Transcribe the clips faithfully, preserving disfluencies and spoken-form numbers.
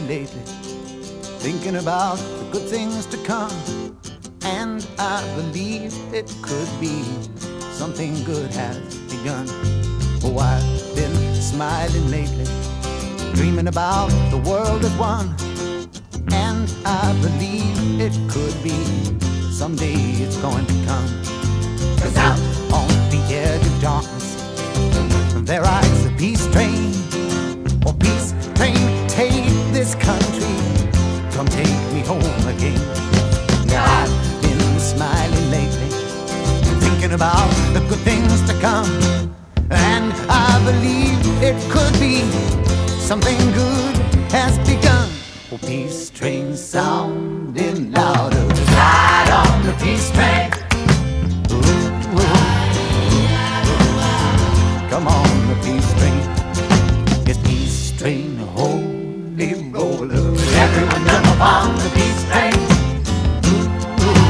lately, thinking about the good things to come. And I believe it could be something good has begun. Oh, I've been smiling lately, dreaming about the world as one. And I believe it could be someday it's going to come. 'Cause out on the edge of darkness there rides the peace train. Oh, peace train, take this country, come take me home again. Now I've been smiling lately, thinking about the good things to come. And I believe it could be something good has begun. Oh, peace train sounding louder, ride on the peace train. Ooh, ooh. Come on, the peace train. It's peace train, holy roller. Everyone jump up on the peace train. Ooh, ooh.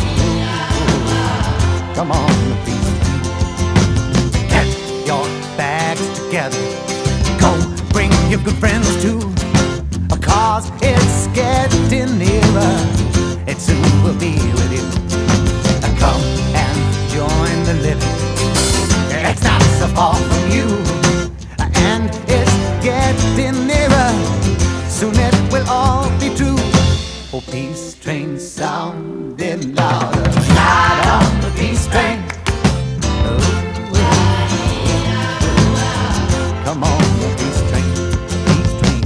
Come on, the peace train. Get your bags together, go bring your good friends too, 'cause it's getting nearer, it soon will be with you. Come and join the living, it's not so far from you. And it's getting nearer, soon it will all be true. Oh, peace train sounding louder, ride on the peace train. Ooh, come on, the peace train, peace train.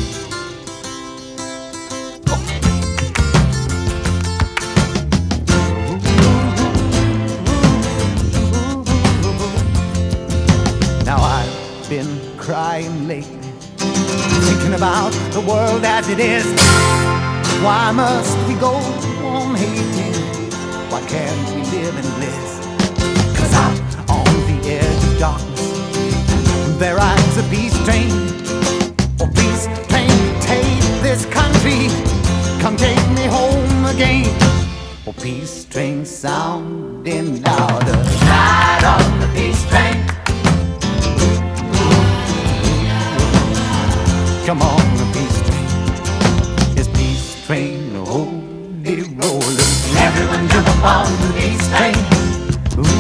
Now I've been crying lately, thinking about the world as it is. Why must we go on hating? Why can't we live in bliss? 'Cause out on the edge of darkness there rides a peace train. Oh, peace train, take this country, come take me home again. Oh, peace train sounding louder, ride on the peace train. Come on, the peace train. It's peace train, holy roller. Everyone jump up on the peace train. Ooh.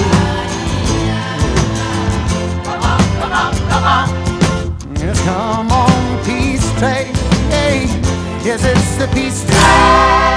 Come on, come on, come on. Yes, come on, peace train. Hey, yes, it's the peace train.